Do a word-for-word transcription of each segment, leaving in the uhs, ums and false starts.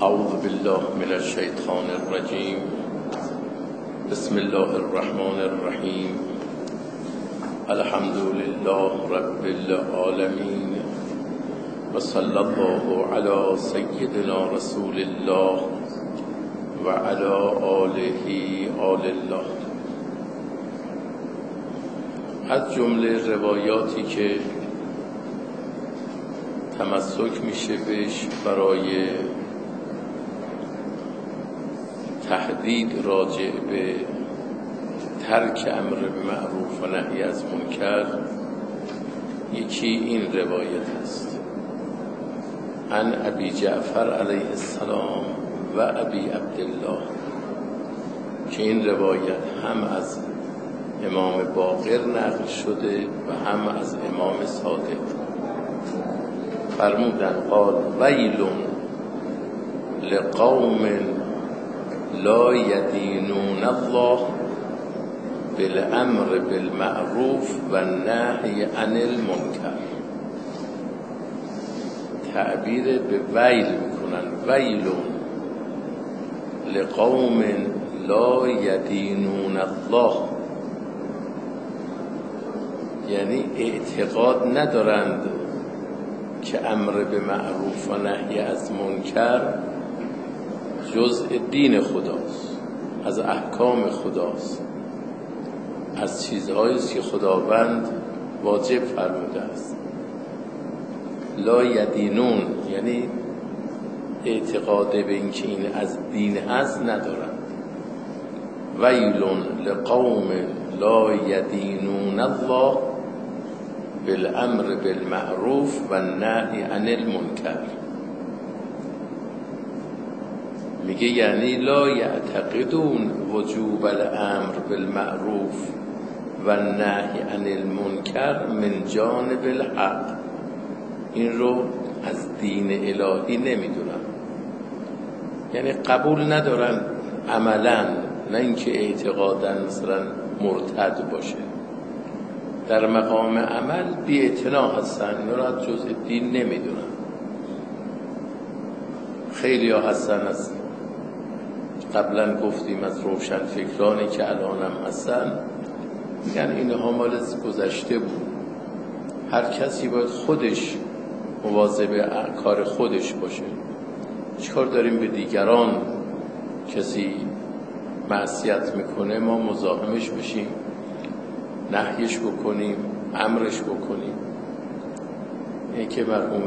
اعوذ بالله من الشیطان الرجیم. بسم الله الرحمن الرحیم. الحمد لله رب العالمین و صلی الله علی سیدنا رسول الله و علی آله آل الله. از جمله روایاتی که تمسک میشه بهش برای تهدید راجع به ترک امر معروف و نهی از منکر، یکی این روایت است: عن ابی جعفر علیه السلام و ابی عبدالله، که این روایت هم از امام باقر نقل شده و هم از امام صادق. فرمودن قال ویل لقوم لا یدینون الله بالامر بالمعروف و النهی عن المنکر. تعبیر به ویل میکنن: ویل لقوم لا یدینون الله، یعنی اعتقاد ندارند که امر به معروف و نهی از منکر جزء دین خداست، از احکام خداست، از چیزهایی که خداوند واجب فرموده است. لا یدینون یعنی اعتقاد به اینکه این از دین هست ندارند. ویل لقوم لا یدینون الله بالامر بالمعروف و النهی عن المنکر. میگه یعنی لا یعتقدون وجوب الامر بالمعروف و النهی عن المنکر من جانب الحق. این رو از دین الهی نمیدونن، یعنی قبول ندارن عملا، نه اینکه اعتقادن مثلا مرتد باشه. در مقام عمل بی اعتنا هستن، اینا رو از جزء دین نمیدونن. خیلی ها هستن، از قبلا گفتیم از روشن فکرانی که الان هم هستن، میگن اینها مال گذشته بود، هر کسی باید خودش مواظب کار خودش باشه. چیکار داریم به دیگران؟ کسی معصیت میکنه ما مزاحمش بشیم، نهیش بکنیم، امرش بکنیم؟ این که مرحوم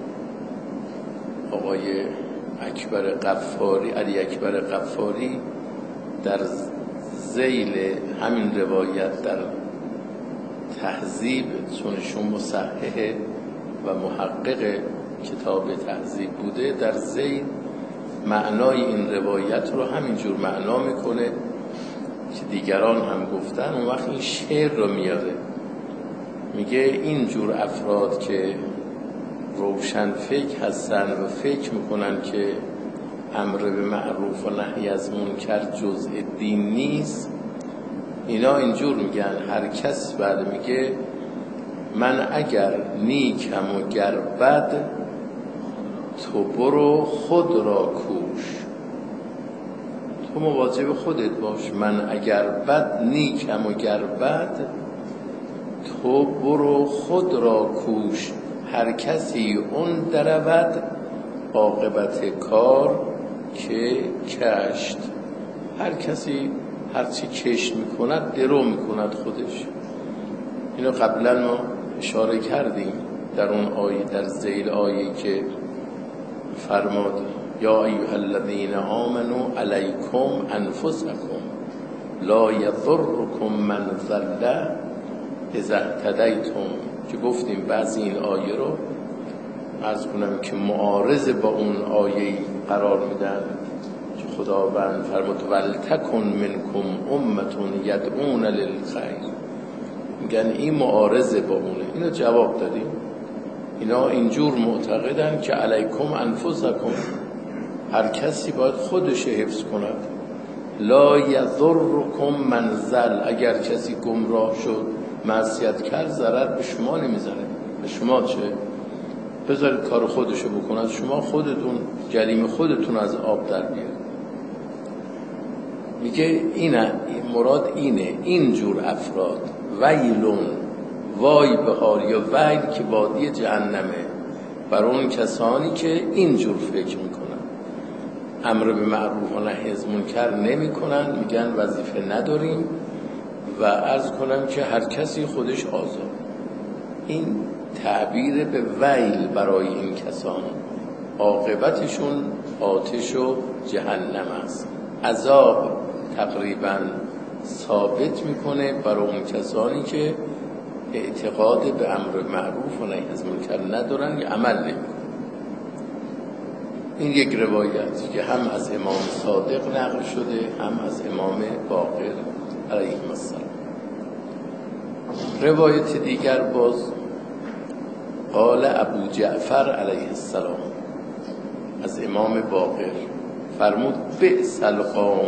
آقای اکبر قفاری، علی اکبر قفاری، در ذیل همین روایت در تهذیب، چونشون مصحح و محقق کتاب تهذیب بوده، در ذیل معنای این روایت رو همینجور معنا میکنه که دیگران هم گفتن. اون وقت این شعر رو میاره، میگه اینجور افراد که روشن فکر هستن و فکر میکنن که امر به معروف و نهی از منکر جزء دین نیست، اینا اینجور میگن: هر کس بعد میگه من اگر نیکم و گر بد، تو برو خود را کوش. تو مواظب خودت باش. من اگر بد نیکم و گر بد، تو برو خود را کوش. هر کسی اون درود عاقبت کار که کشت. هر کسی هرچی کشت میکند درو میکند خودش. اینو قبلا ما اشاره کردیم در اون آیه، در ذیل آیه که فرماد یا ایها الذین آمنوا علیکم انفسکم لا یضرکم من ضل اذا اهتدیتم، که گفتیم بعضی این آیه رو عرض کنم که معارض با اون آیه قرار میدن که خداوند فرمود ولتکن منکم امة یدعون للخیر. میگن این معارض با اونه. اینو جواب دادیم. اینا اینجور معتقدن که علیکم انفسکم، هر کسی باید خودش حفظ کند. لا یضرکم من ضل، اگر کسی گمراه شد معصیت کرد ضرر به شما نمیزنه. به شما چه؟ بذارید کار خودشو بکنن، شما خودتون جریم خودتون از آب در بیارید. میگه اینه مراد اینه، اینجور افراد ویلون، وای بهار یا ویل که وادی جهنمه بر اون کسانی که اینجور فکر میکنن، امر به معروف و نهی از منکر نمی کنن، میگن وظیفه نداریم و عرض کنم که هر کسی خودش آزاد. این تعبیر به ویل برای این کسان، عاقبتشون آتش و جهنم است. عذاب تقریبا ثابت میکنه برای اون کسانی که اعتقاد به امر معروف و نهی از منکر ندارن یا عمل نمیکنن. این یک روایت که هم از امام صادق نقل شده، هم از امام باقر علیه السلام. روایت دیگر باز قال ابو جعفر علیه السلام از امام باقر فرمود بئس القوم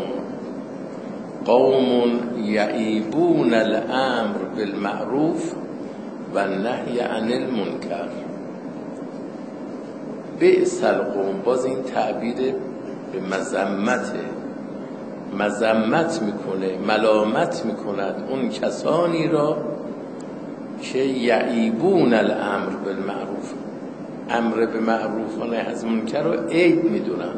قوم یعیبون الامر بالمعروف و النهی عن المنکر. بئس القوم، باز این تعبیر به مذمته، مذمت میکنه، ملامت میکند اون کسانی را که یعیبون الامر بالمعروف، امر به معروف و نهی از منکر رو عیب میدونن،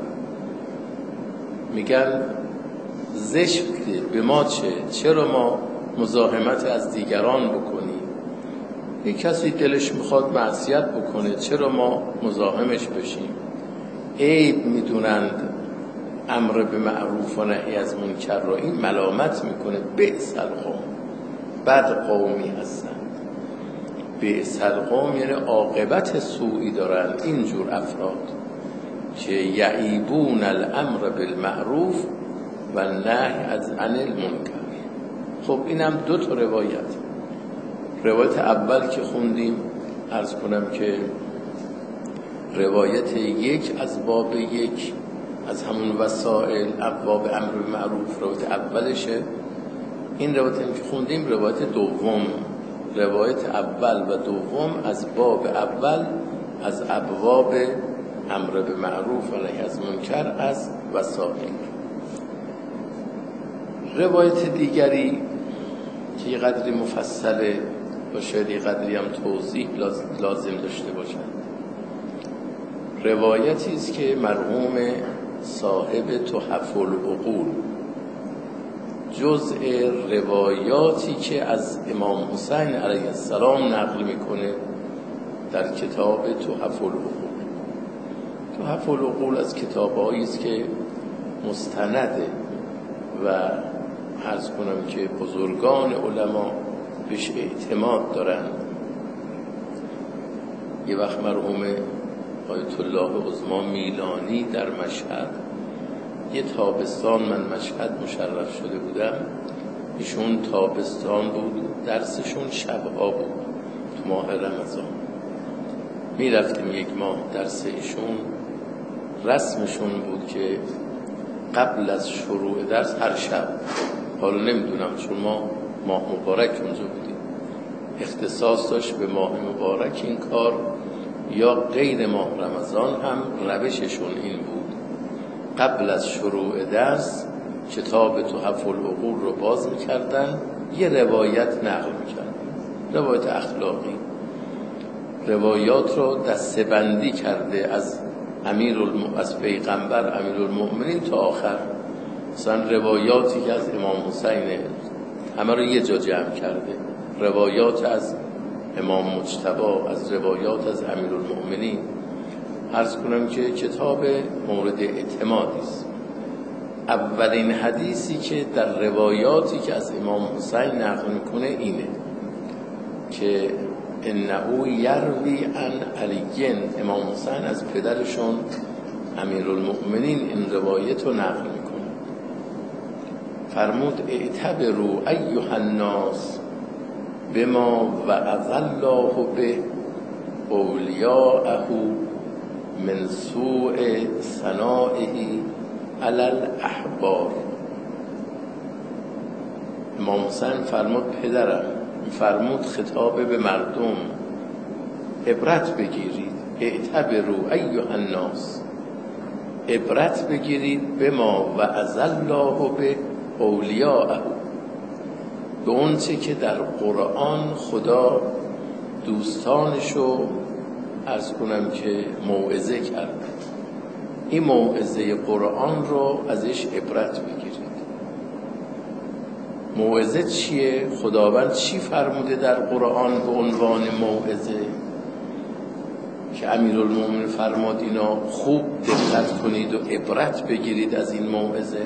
میگن زشته به ما، چه چرا ما مزاحمت از دیگران بکنیم؟ یک کسی دلش میخواد معصیت بکنه، چرا ما مزاحمش بشیم؟ عیب میدونند امر به معروف و نهی از منکر را. این ملامت میکنه. بئس القوم، بد قومی هستند. بئس القوم یعنی عاقبت سوئی دارند اینجور افراد که یعیبون الامر بالمعروف و نهی از عن المنکر. خب اینم دو تا روایت. روایت اول که خوندیم عرض کنم که روایت یک از باب یک از همون وسائل ابواب امر به معروف، روایت اولشه. این روایت که خوندیم روایت دوم، روایت اول و دوم از باب اول از ابواب امر به معروف و نهی از منکر از وسائل. روایت دیگری که یه قدری مفصله و شاید یه قدری هم توضیح لازم داشته باشد، روایتی است که مرحوم صاحب تحف العقول جزء روایاتی که از امام حسین علیه السلام نقل میکنه در کتاب تحف العقول. تحف العقول از کتاب‌هایی است که مستنده و عرض کنم که بزرگان علما بهش اعتماد دارند. یه وقت مرحوم آیت الله عظما میلانی در مشهد، یه تابستان من مشهد مشرف شده بودم، ایشون تابستان بود، درسشون شبها بود تو ماه رمضان. می رفتیم یک ماه درس ایشون، رسمشون بود که قبل از شروع درس هر شب، حالا نمیدونم چون ما ماه مبارک اونجا بودیم اختصاص داشت به ماه مبارک این کار یا غیر ماه رمضان هم روششون این بود، قبل از شروع درس کتاب تحف العقول رو باز میکردن، یه روایت نقل میکردن، روایت اخلاقی، روایات رو دسته بندی کرده از امیر الم... از پیغمبر امیر المؤمنین تا آخر. مثلا روایاتی که از امام حسین همه رو یه جا جمع کرده، روایات از امام مجتبی، از روایات از امیر المؤمنین. عرض کنم که کتاب مورد اعتمادی است. اولین حدیثی که در روایاتی که از امام حسین نقل میکنه اینه که انه یروی عن علی، امام حسین از پدرشون امیرالمؤمنین این روایت رو نقل میکنه. فرمود اعتبروا ایها الناس بما وعظ الله به اولیاءه من سوء صنائه علی الاحبار. امام حسین فرمود پدرم، فرمود خطاب به مردم، عبرت بگیرید اعتبروا ایها الناس، عبرت بگیرید به ما و از الله به اولیاءه، به اون چه که در قرآن خدا دوستانشو عرض کنم که موعظه کرد. این موعظه قرآن رو ازش عبرت بگیرید. موعظه چیه؟ خداوند چی فرموده در قرآن به عنوان موعظه که امیرالمومنین فرماد اینا خوب دقت کنید و عبرت بگیرید از این موعظه؟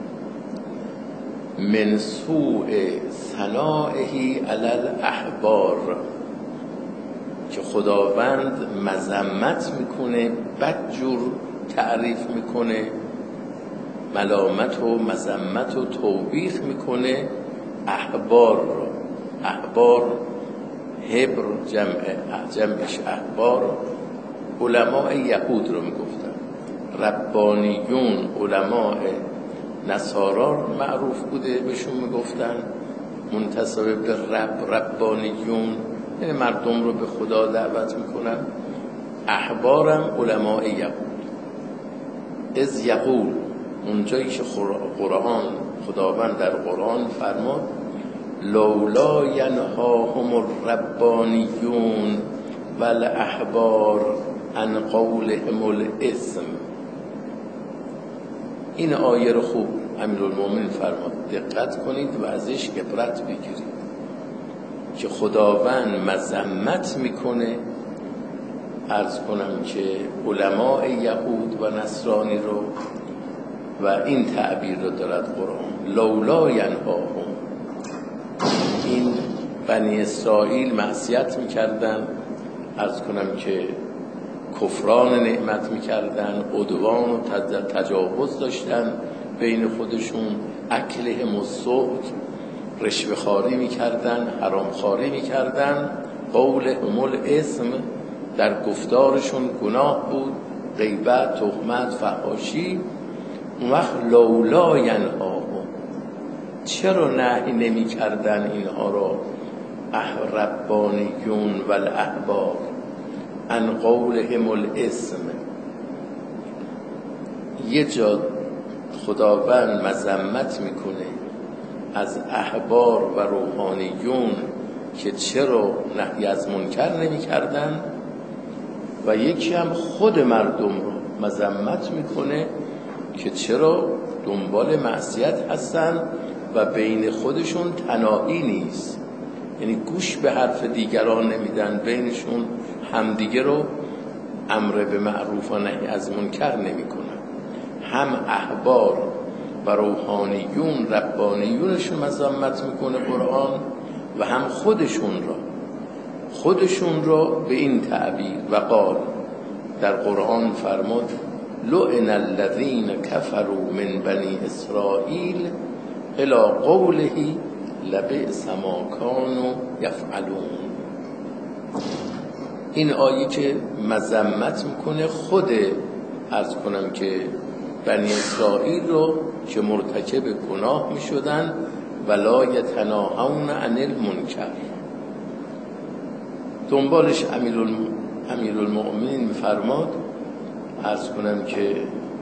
من سوء ثنائه علی الاحبار، که خداوند مذمت میکنه، بدجور تعریف میکنه، ملامت و مذمت و توبیخ میکنه احبار رو. احبار هبر جمع جمعش احبار، علماء یهود رو میگفتن. ربانیون علماء نصارا معروف بوده بهشون میگفتن، منتسب به رب، ربانیون یعنی مردم رو به خدا دعوت میکنن. احبارم علماء یهود. از یقول، اونجایی که قرآن خداوند در قرآن فرماد لولا ینهاهم الربانیون والاحبار عن قولهم الاثم. این آیه رو خوب امیرالمومنین فرماد دقت کنید و ازش عبرت بگیرید که خداوند مذمت میکنه، عرض کنم که علماء یهود و نصرانی رو، و این تعبیر رو دارد قرآن لولا ینهاهم. این بنی اسرائیل معصیت میکردن، عرض کنم که کفران نعمت میکردن، عدوان و تجاوز داشتن بین خودشون، اکلهم السحت، رشوه خواری میکردن، حرام خواری میکردن، قولهم الاسم، در گفتارشون گناه بود، غیبت، تهمت، فحاشی. اون وقت لولا ینهاهم، چرا نهی نمی کردن اینها رو ربانیون و الاحبار عن قولهم الاسم؟ یه جا خداوند مذمت میکنه از احبار و روحانیون که چرا نهی از منکر نمی کردن، و یکی هم خود مردم رو مذمت میکنه که چرا دنبال معصیت هستن و بین خودشون تناهی نیست، یعنی گوش به حرف دیگران نمیدن، بینشون همدیگه رو امر به معروف و نهی از منکر نمیکنن. هم احبار و روحانیون ربانیونشون مذمت میکنه قرآن، و هم خودشون را خودشون را به این تعبیر. و قال، در قرآن فرمود لعن الذین کفروا من بنی اسرائیل الی قوله لبئس ما کانوا یفعلون. این آیه که مذمت میکنه خود، عرض کنم که بنی اسرائیل رو که مرتکب گناه میشدن، ولا یتناهون عن المنکر. دنبالش امیرالمؤمنین میفرماد، عرض کنم که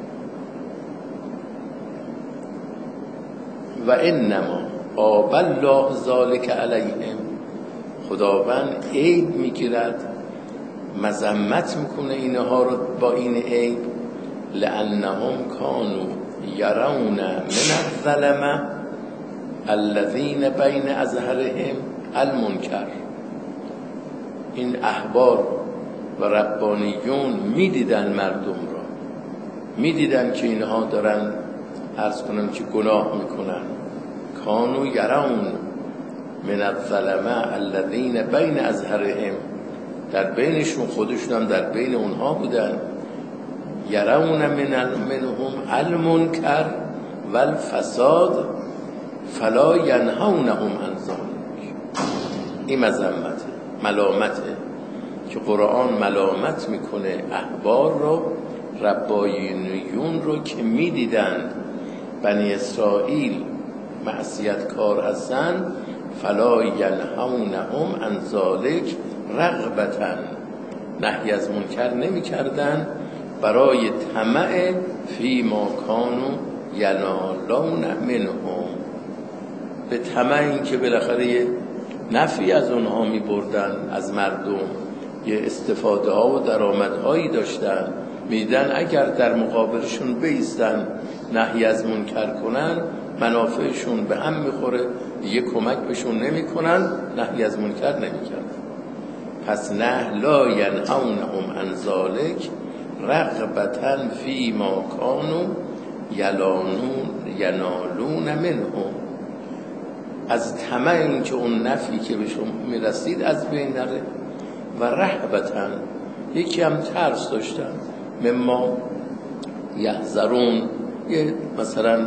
و انما قابل الله ذالک علیهم، خداوند عیب میگیرد، مذمت میکنه اینها رو با این عیب، لانهم کانوا یرون من الظلمه الذین بین اظهرهم المنکر. این احبار و ربانیون میدیدن مردم را، میدیدن که اینها دارن، عرض کنم که گناه میکنن. کانوا یرون من الظلمه الذین بین اظهرهم، در بینشون، خودشون هم در بین اونها بودن. یرون من منهم المنکر والفساد فلا ینهونهم عن ذلک. این مذمته، ملامته که قرآن ملامت میکنه احبار رو، ربانیون رو که میدیدند بنی اسرائیل معصیت کار هستن، فلا ینهونهم عن ذلک رغبتن، نهی از منکر نمی کردن برای طمع فی ما کانوا ینالون منهم، به طمع این که بالاخره یه نفعی از اونها می بردن، از مردم یه استفاده ها و درآمدهایی داشتن، میدن اگر در مقابلشون بایستن نهی از منکر کنن منافعشون به هم میخوره، یه کمک بهشون نمی کنن، نهی از منکر نمی کردن. پس نه لا ینهونهم عن ذلک رغبة فی ما کانوا ینالون منهم، از طمع این که اون نفعی که بهشون میرسید از بین نره، و رهبتاً یکی هم ترس داشتن مما یحذرون، یه مثلا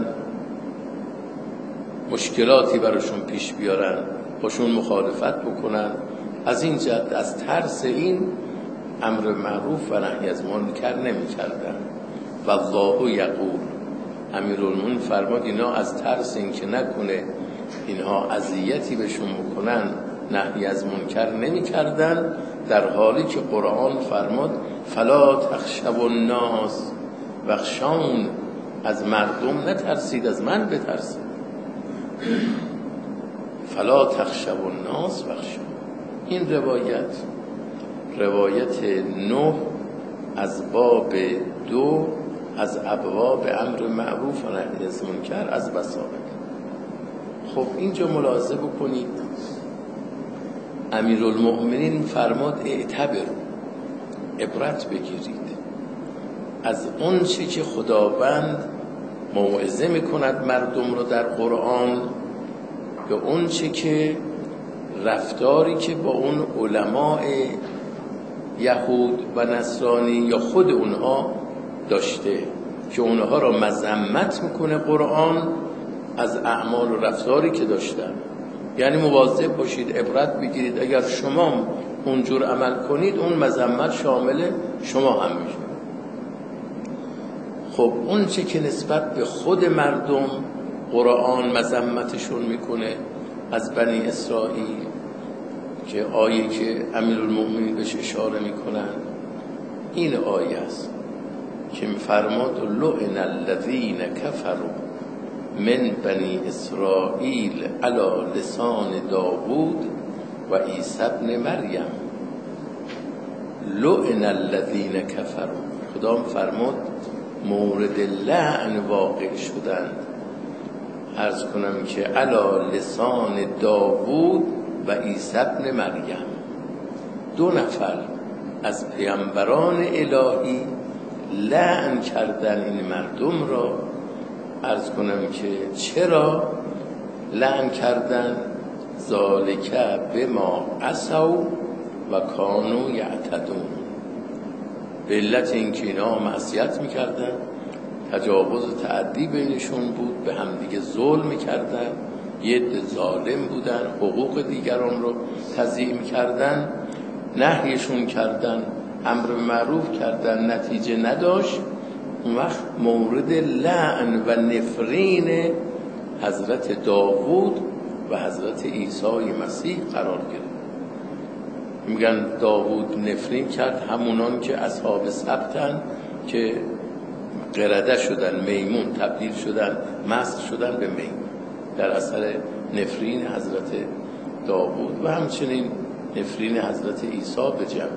مشکلاتی براشون پیش بیارن، باشون مخالفت بکنن، از این جهت از ترس این امر معروف و نهی از منکر نمی کردن. و الله یقول، امیرالمومنین فرمود اینا از ترس این که نکنه اینها اذیتی بهشون بکنن نهی از منکر نمی کردن، در حالی که قرآن فرمود فلا تخشوا الناس واخشون، از مردم نترسید از من بترسید. فلا تخشوا الناس واخشون، این روایت روایت نه از باب دو از ابواب امر معروف و نهی از منکر از وسائل. خب اینجا ملاحظه بکنید امیرالمؤمنین فرمود اعتبروا، عبرت بگیرید از اون چی که خداوند موعظه میکند مردم رو در قرآن، به اون چی که رفتاری که با اون علماء یهود و نصرانی یا خود اونها داشته که اونها را مذمت میکنه قرآن از اعمال و رفتاری که داشتن. یعنی مواظب باشید، عبرت بگیرید، اگر شما اونجور عمل کنید اون مذمت شامل شما هم میشه. خب اون چه که نسبت به خود مردم قرآن مذمتشون میکنه از بنی اسرائیل، که آیه که امیرالمؤمنین بهش اشاره میکنن این آیه است که میفرماد لعن الذین کفروا من بنی اسرائیل علی لسان داوود و عیسی ابن مریم. لعن الذین کفروا، خدا فرمود مورد لعن واقع شدند، عرض کنم که علی لسان داوود و عیسی ابن مریم، دو نفر از پیامبران الهی لعن کردن این مردم را. عرض کنم که چرا لعن کردن؟ ذالک بما عصوا و کانوا یعتدون، به علت اینکه اینا معصیت میکردن، تجاوز و تعدی بینشون بود، به همدیگه ظلم میکردن، یه عده ظالم بودن، حقوق دیگران رو تضییع میکردن، نهیشون کردن، امر معروف کردن، نتیجه نداشت. اون وقت مورد لعن و نفرین حضرت داوود و حضرت عیسی مسیح قرار گرفت. میگن داوود نفرین کرد همونان که اصحاب سبتن که قرده شدن، میمون تبدیل شدن، مسخ شدن به میمون، در اثر نفرین حضرت داوود و همچنین نفرین حضرت عیسی به جمع.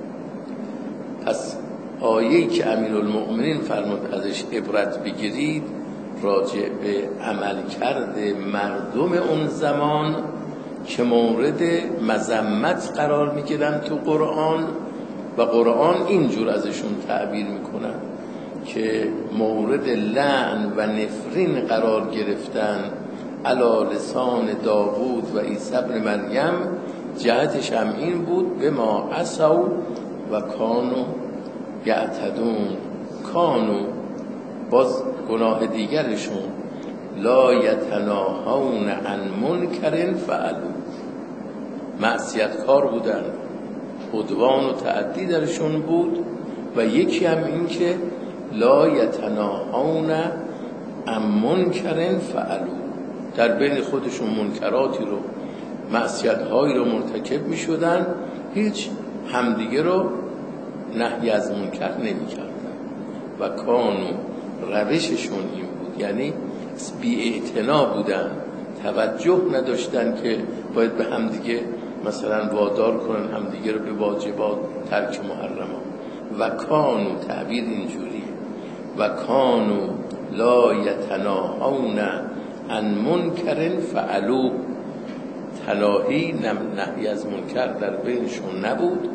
پس آیه‌ای که امیرالمؤمنین فرمود ازش عبرت بگیرید راجع به عملکرد مردم اون زمان که مورد مذمت قرار میگیرن تو قرآن، و قرآن اینجور ازشون تعبیر میکنن که مورد لعن و نفرین قرار گرفتن علی لسان داوود و عیسی ابن مریم. جهتش هم این بود به ما عصوا و کانوا یعتدون، کانوا باز گناه دیگرشون، لا یتناهون عن منکر فعلوا، معصیت کار بودن، عدوان و تعدی درشون بود. و یکی هم این که لا یتناهون عن منکر فعلوا، در بین خودشون منکراتی رو، معصیت هایی رو مرتکب می شدن، هیچ همدیگه رو نهی از منکر نمی کردن و کانو روششون این بود، یعنی بی اعتنا بودن، توجه نداشتن که باید به همدیگه مثلا وادار کنن همدیگه رو به واجبات، ترک محرمات. و کانو تعبیر اینجوریه، و کانو لا یتناهون عن منکر فعلوه، تناهی نهی از منکر در بینشون نبود.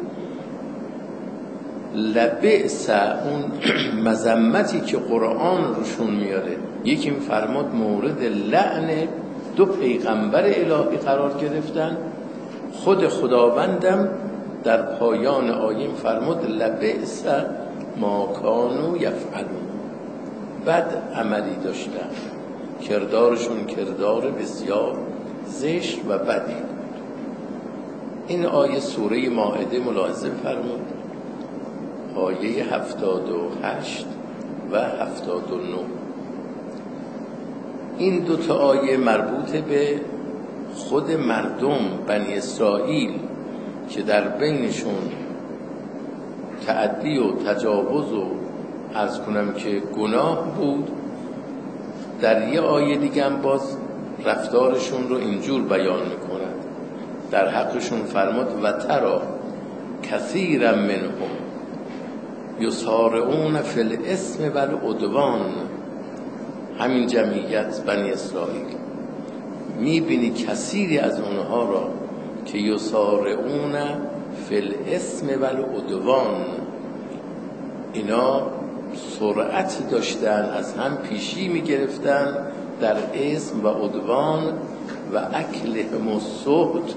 لبئس، اون مذمتی که قرآن روشون میاره، یکی فرماد مورد لعن دو پیغمبر الهی قرار گرفتن، خود خداوندم در پایان آیه فرمود لبئس ما کانوا یفعلون، بد عملی داشتن، کردارشون کردار بسیار زشت و بدی بود. این آیه سوره مائده ملاحظه فرمود، آیه هفتاد و هشت و هفتاد و نه. این دو تا آیه مربوط به خود مردم بنی اسرائیل که در بینشون تعدی و تجاوز و عرض کنم که گناه بود. در یه آیه دیگه هم باز رفتارشون رو اینجور بیان میکنند، در حقشون فرمود و ترا کثیرا منهم یسارعون فی الاسم و العدوان، همین جمعیت بنی اسرائیل میبینی کثیری از اونها را که یسارعون فی الاسم و العدوان، اینا سرعت داشتن، از هم پیشی میگرفتن در اسم و عدوان و اکلهم السحت،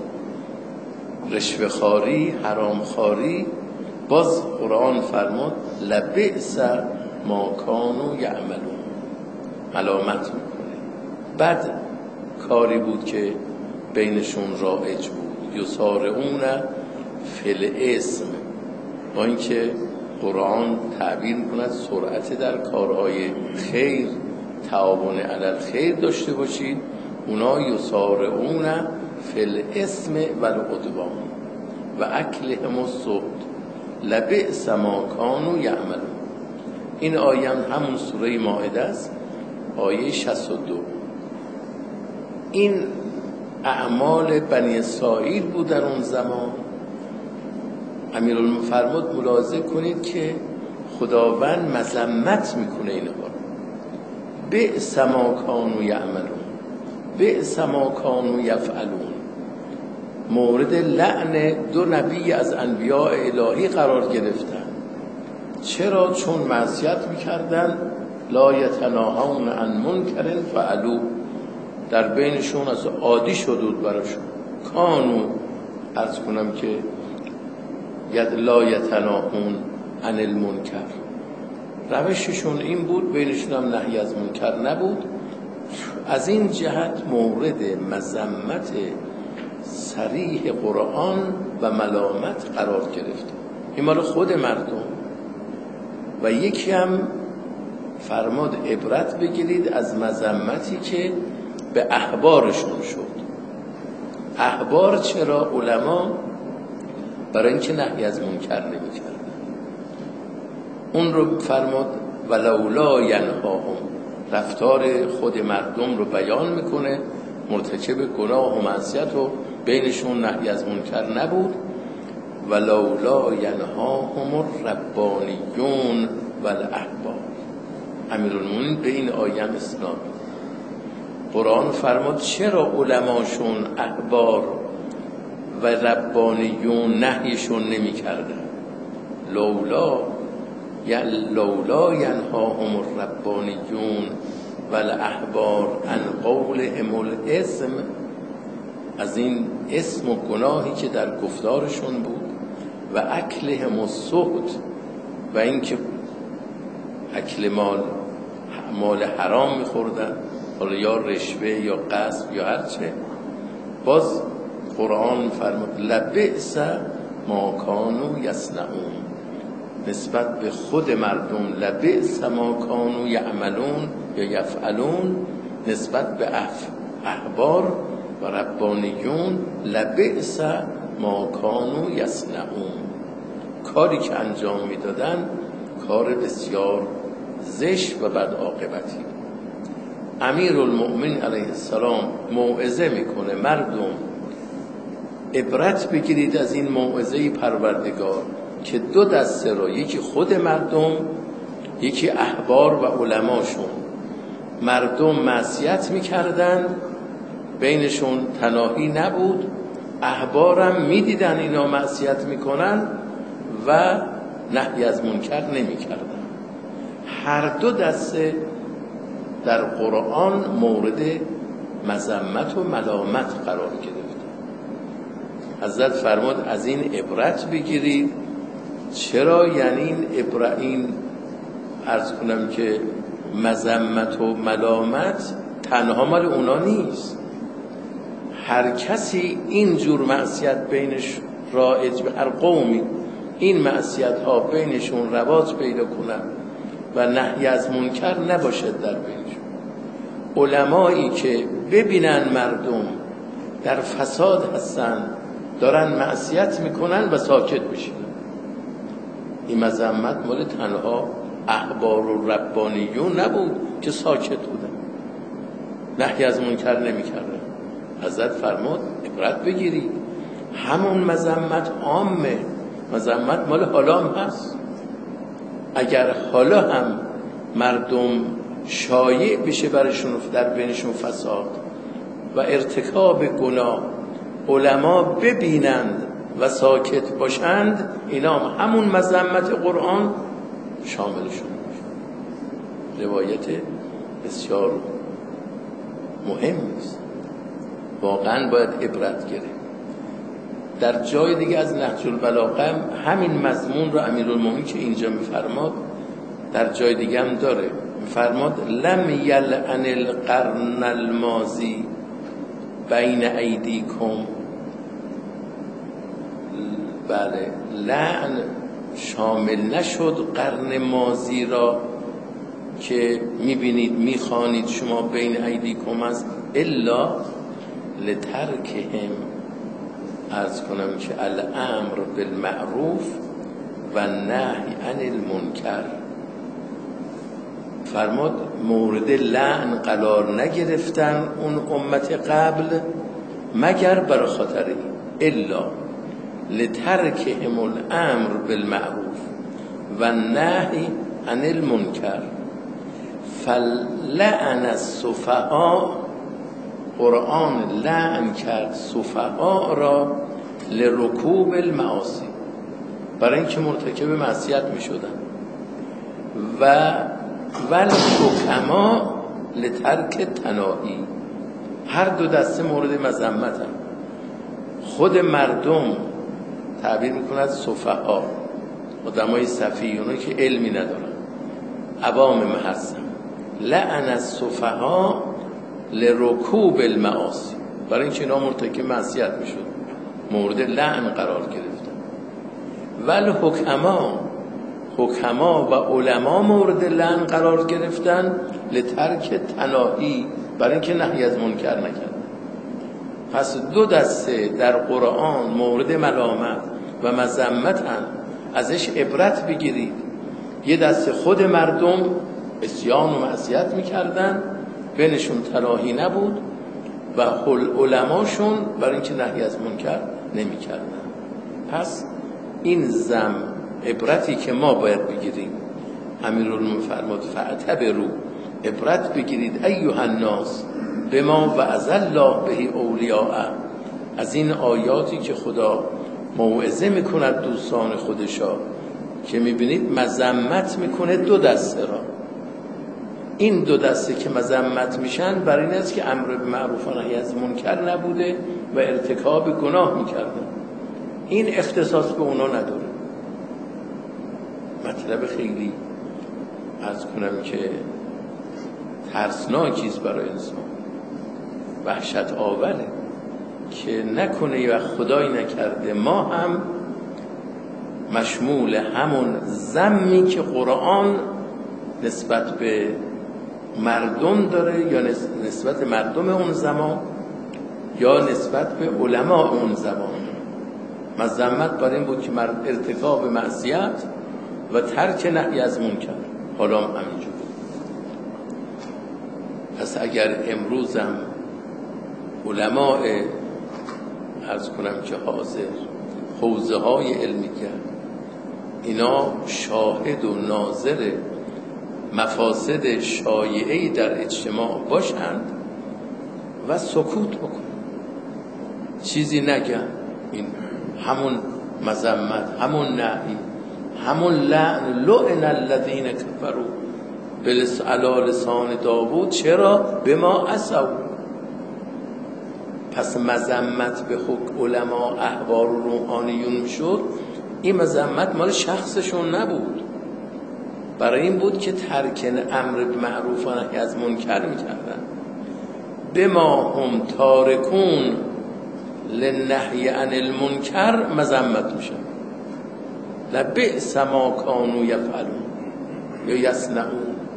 رشوه خواری، حرام خواری. باز قرآن فرمود لبئس ما کانوا یعملون، ملامت میکنه، بد کاری بود که بینشون رایج بود. یسارعون فی الاسم، با اینکه قرآن تعبیر میکند سرعت در کارهای خیر، تعاون علی الخیر داشته باشید، اونا یسارعون فی الاسم و العدوان و اکلهم السحت لبئس ما کانوا یعملون. این آیه همون سوره مائده است، آیه شصت و دو. این اعمال بنی اسرائیل بود در اون زمان. امیرالمومنین فرمود ملاحظه کنید که خداوند مذمت میکنه اینها، بئس ما کانوا یعملون، بئس ما کانوا یفعلون. مورد لعن دو نبی از انبیاء الهی قرار گرفتن. چرا؟ چون معصیت میکردن. لا یتناهون عن منکر فعلوه، در بینشون از عادی شدود براشون. کانو عرض کنم که ید لا یتناهون عن المنکر، روششون این بود، بینشون هم نهی از منکر نبود. از این جهت مورد مذمت صریح قرآن و ملامت قرار گرفت. این مال خود مردم. و یکی هم فرماد عبرت بگیرید از مذمتی که به احبارشون شد. احبار چرا؟ علما برای اینکه نهی از منکر نمی‌کردن. اون رو فرماد ولولا ینهاهم، رفتار خود مردم رو بیان میکنه، مرتکب گناه و معصیت و بینشون نهی از منکر نبود. ولولا ینهاهم الربانیون والاحبار. امیرالمومنین به این آیه استناد. قرآن فرمود چرا علماشون احبار و ربانیون نهیشون نمی کردن؟ لولا یعنی لولا ینهاهم الربانیون والاحبار عن قولهم الاسم، از این اسم و گناهی که در گفتارشون بود، و اکلهم السحت، و اینکه اکل مال مال حرام میخوردن، حالا یا رشوه یا غصب یا هرچه. باز قرآن فرمود لبئس ما کانوا یصنعون، نسبت به خود مردم لبئس ما کانوا یعملون یا یفعلون، نسبت به احبار و ربانیون لبئس ما کانوا یصنعون. کاری که انجام میدادن کار بسیار زشت و بد عاقبتی. امیرالمؤمنین علیه السلام موعظه میکنه مردم عبرت بگیرید از این موعظه پروردگار که دو دسته را، یکی خود مردم، یکی احبار و علماشون، مردم معصیت میکردن، بینشون تناهی نبود، احبارم میدیدن اینا معصیت میکنن و نهی از منکر نمیکردن. هر دو دسته در قرآن مورد مذمت و ملامت قرار گرفت. حضرت فرمود از این عبرت بگیرید. چرا؟ یعنی این عبرت، این عرض کنم که مذمت و ملامت تنها مال اونا نیست. هر کسی این جور معصیت بینش رایج، به هر قومی این معصیت ها بینشون رواج پیدا کنن و نهی از منکر نباشد در بینشون. علمایی که ببینن مردم در فساد هستن، دارن معصیت میکنن و ساکت بشینن، این مذمت مال تنها احبار و ربانیون نبود که ساکت بودن، نهی از منکر نمیکردن. حضرت فرمود عبرت بگیرید. همون مذمت عامه، مذمت مال حالا هم هست. اگر حالا هم مردم شایع بشه برشون در بینشون فساد و ارتکاب گناه، علما ببینند و ساکت باشند، اینا هم همون مذمت قرآن شاملشون میشه. روایت بسیار مهم است، واقعا باید عبرت گرفت. در جای دیگه از نهج البلاغه همین مضمون رو امیرالمومنین که اینجا میفرماد در جای دیگه هم داره. میفرماد لم یلعن القرن الماضی بین ایدیکم. بله، لعن شامل نشد قرن ماضی را که میبینید میخوانید شما بین ایدیکم است، الا لترکهم، عرض کنم که الامر بالمعروف و نهی عن المنکر. فرمود مورد لعن قرار نگرفتن اون امت قبل مگر بر خاطر این، الا لترکهم الامر بالمعروف و نهی عن المنکر فلعن السفهاء. قرآن لعن کرد سفهاء را لرکوب المعاصی، برای اینکه مرتکب معصیت می شدن، و والحکما لترک تناهی. هر دو دسته مورد مذمت هم. خود مردم تعبیر میکند سفها، آدمای سفیه‌ای که علمی ندارن، عوام محسن. لعن السفها لرکوب المعاصی، برای اینکه اینا مرتکب معصیت میشد، مورد لعن قرار گرفتن. والحکما، حکما و علما مورد لعن قرار گرفتن لترک تناهی، برای اینکه نهی از منکر نکردن. پس دو دسته در قرآن مورد ملامت و مذمت هم، ازش عبرت بگیرید. یه دسته خود مردم عصیان و معصیت میکردن، بینشون تناهی نبود، و علماشون برای اینکه نهی از منکر نمیکردن. پس این زم عبرتی که ما باید بگیریم. امیرالمومنین فرمود فاعتبروا، عبرت بگیرید ایها الناس بما وعظ الله به اولیاءه، از این آیاتی که خدا موعظه میکند دوستان خودشا، که میبینید مذمت میکنه دو دسته را. این دو دسته که مذمت میشن برای این است که امر به معروف و نهی از منکر نبوده و ارتکاب گناه میکردن. این اختصاص به اونا نداره. مطلب خیلی عرض کنم که ترسناکیست برای انسان، وحشت آوره که نکنه یا خدای نکرده ما هم مشمول همون ذمی که قرآن نسبت به مردم داره، یا نسبت مردم اون زمان، یا نسبت به علما اون زمان. مذمت برای این بود که مرد ارتکاب معصیت و ترک نهی از منکر. حالا هم همینجور. پس اگر امروزم علماء عرض کنم که حاضر حوزه های علمی کرد اینا شاهد و ناظر مفاسد شایعی در اجتماع باشند و سکوت بکنند، چیزی نگن، این همون مذمت، همون نهی، همون لعن، لعن الذین کفروا علی لسان داوود. چرا؟ بما عصوا. پس مذمت به حق علما احبار و روحانیون میشد، این مذمت مال شخصشون نبود، برای این بود که ترک امر معروف و نهی از منکر میکردن. بما هم تارکون للنهی عن المنکر مذمت میشن. لبئس ما کانوا یفعلون یا یصنعون.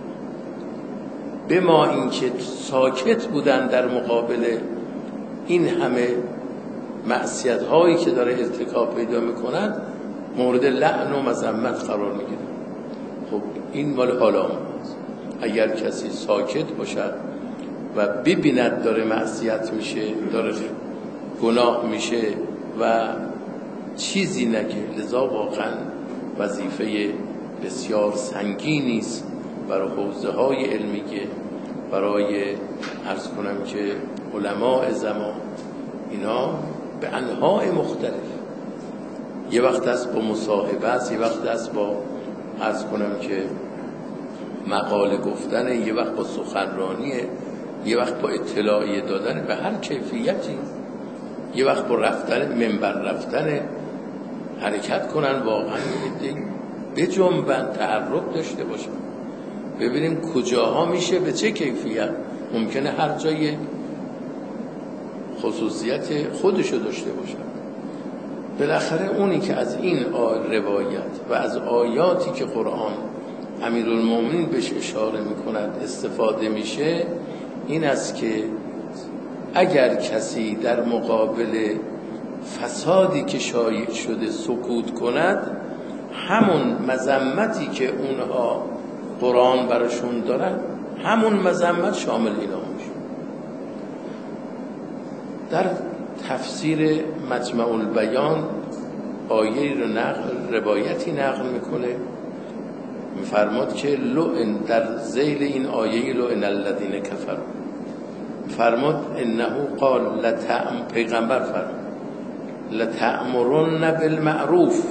بما اینکه ساکت بودن در مقابل این همه معصیت هایی که داره ارتکاب پیدا میکند مورد لعن و مذمت قرار میگیره. خب این مال حالا هست. اگر کسی ساکت باشد و ببیند داره معصیت میشه، داره گناه میشه و چیزی نگه، لذا واقعا وظیفه بسیار سنگینی است برای حوزه های علمیه، برای عرض کنم که علماء زمان. اینا به انواع مختلف، یه وقت است با مصاحبه است، یه وقت است با عرض کنم که مقاله گفتن، یه وقت با سخنرانیه، یه وقت با اطلاعیه دادن به هر کیفیتی، یه وقت با رفتن منبر رفتن، حرکت کنن واقعا به جنبن، تعرف داشته باشن، ببینیم کجاها میشه، به چه کیفیت. ممکنه هر جای خصوصیت خودشو داشته باشه. بالاخره اونی که از این روایت و از آیاتی که قرآن امیرالمومنین بهش اشاره میکند استفاده میشه این است که اگر کسی در مقابل فسادی که شایع شده سکوت کند، همون مذمتی که اونها قرآن براشون دارن همون مذمت شامل اینا میشه. در تفسیر مجمع البیان آیه رو نقل روایتی نقل میکنه، میفرماد که لعن در ذیل این آیه لعن الذین کفروا، فرماد انه قال لتعم پیغمبر فرماد لتأمرن بالمعروف.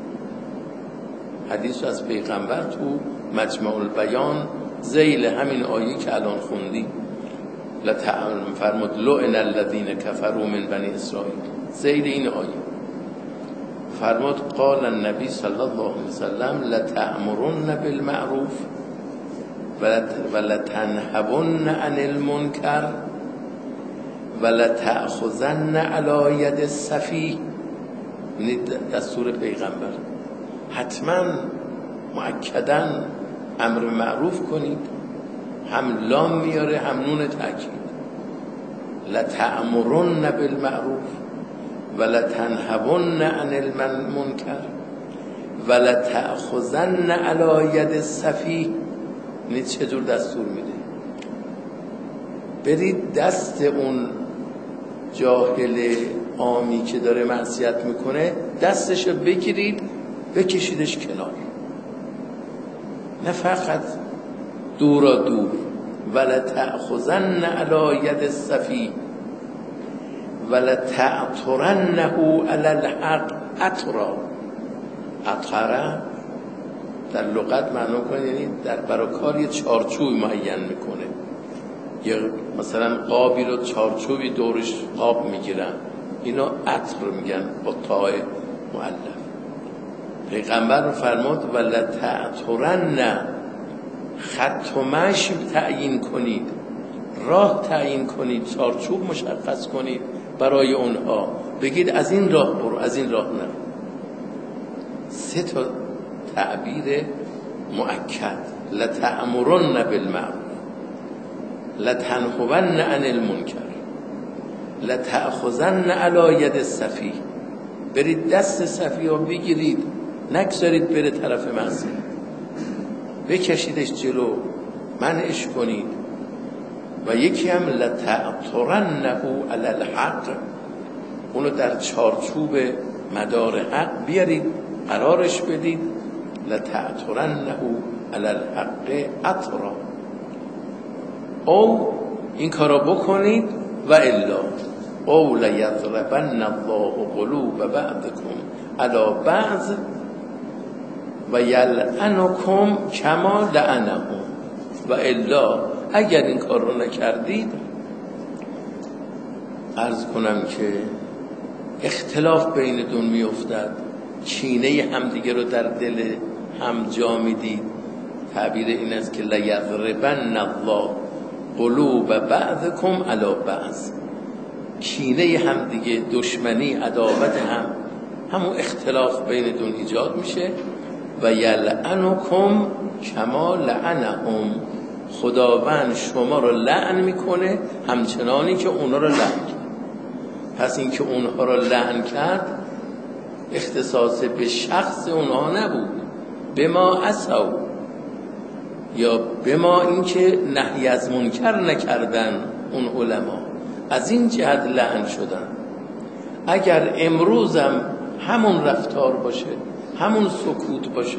حدیث از پیغمبر تو مجمع البیان ذیل همین آیه که الان خوندی، لتعم فرمود لعن الذین کفروا من بنی اسرائیل، ذیل این آیه فرمود قال النبی صلی الله علیه وسلم لتأمرن بالمعروف ولتنهون عن المنکر ولتأخذن علی ید السفیه. این دستور پیغمبر، حتما مؤکداً امر معروف کنید، هم لام میاره هم نون تاکید، لتأمرن بالمعروف ولتنهون عن المنکر ولتأخذن علی ید السفیه. این چجور دستور میده؟ برید دست اون جاهل عامی که داره معصیت میکنه دستشو بگیرید بکشیدش کنار، نه فقط دورا دور. ولتأخذن علی ید السفیه ولتعطرنه علی الحق عطرا. عطره در لغت معنا کنه یعنی در برای کار یه چارچوب معین میکنه، یا مثلا قابی رو چارچوبی دورش قاب میگیرن، اینا عطر میگن با تای مؤلف. پیغمبر فرمود ولتعطرن، خط و مشی تعیین کنید، راه تعیین کنید، چارچوب مشخص کنید برای اونها، بگید از این راه برو، از این راه نه. سه تا تعبیر مؤکد، لتأمرن بالمعروف، لتنهون عن المنکر، لتأخذن علی ید السفیه. برید دست صفیه بگیرید، نگذارید بره طرف معصیت، بکشیدش جلو، منعش کنید. و یکی هم لتعطرنه علی الحق، اونو در چارچوب مدار حق بیارید، قرارش بدید. لتعطرنه علی الحق عطرا، او این کارا بکنید، و الا او لیضربن الله قلوب بعضکم علی بعض و یلعنکم کما لعنهم. و الا اگر این کار رو نکردید، عرض کنم که اختلاف بینتون میافتد، کینه همدیگه رو در دل هم جا میدید. تعبیر این است که لیضربن الله قلوب بعضکم علی بعض، کینه همدیگه، دشمنی، عداوت هم، همون اختلاف بینتون ایجاد میشه. و یلعنکم کما لعنهم، خداوند شما رو لعن میکنه همچنانی که اونا رو لعن کرد. پس این که اونها رو لعن کرد اختصاص به شخص اونها نبود، به ما عصوا، یا به ما این که نهی از منکر نکردن اون علما، از این جهت لعن شدن. اگر امروزم همون رفتار باشه، همون سکوت باشه،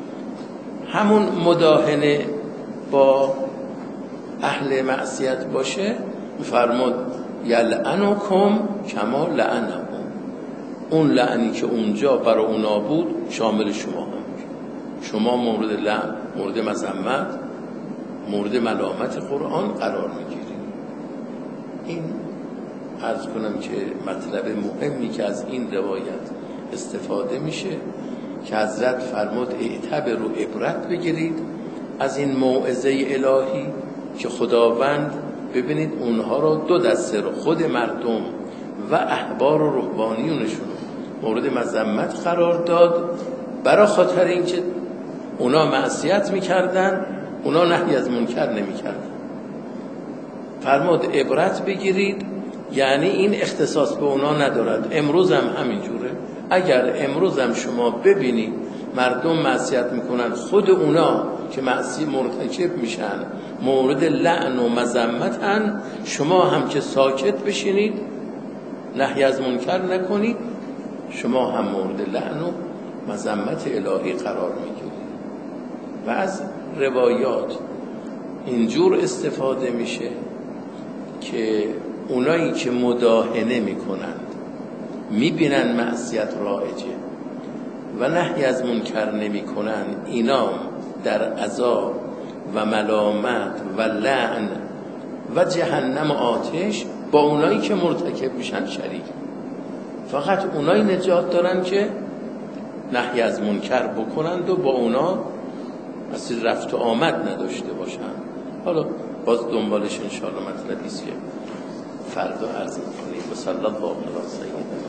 همون مداهنه با اهل معصیت باشه، فرمود یلعنکم کما لعنهم، اون لعنی که اونجا برای اونا بود شامل شما هم میشه. شما مورد لعن، مورد مذمت، مورد ملامت قرآن قرار میگیرید. این عرض کنم که مطلب مهمی که از این روایت استفاده میشه، که حضرت فرمود اعتبروا، عبرت بگیرید از این موعظه الهی که خداوند، ببینید اونها رو دو دسته رو، خود مردم و احبار و رهبانیونشون مورد مذمت قرار داد، برای خاطر اینکه اونا معصیت میکردن، اونا نهی از منکر نمیکردن. فرمود عبرت بگیرید، یعنی این اختصاص به اونا ندارد، امروز هم همینجوره. اگر امروز هم شما ببینید مردم معصیت میکنن، خود اونا که معصی مرتکب میشن مورد لعن و مذمتن، شما هم که ساکت بشینید، نهی از منکر نکنید، شما هم مورد لعن و مذمت الهی قرار میگیرید. و از روایات اینجور استفاده میشه که اونایی که مداهنه میکنند، میبینن معصیت رایجه و نهی از منکر نمیکنن، اینا در عذاب و ملامت و لعن و جهنم آتش با اونایی که مرتکب میشن شریک. فقط اونایی نجات دارن که نهی از منکر بکنند و با اونا اصلا رفت و آمد نداشته باشن. حالا باز دنبالش انشاءالله مطلبی است که فردا عرض می‌کنیم. و صلی الله علی سیدنا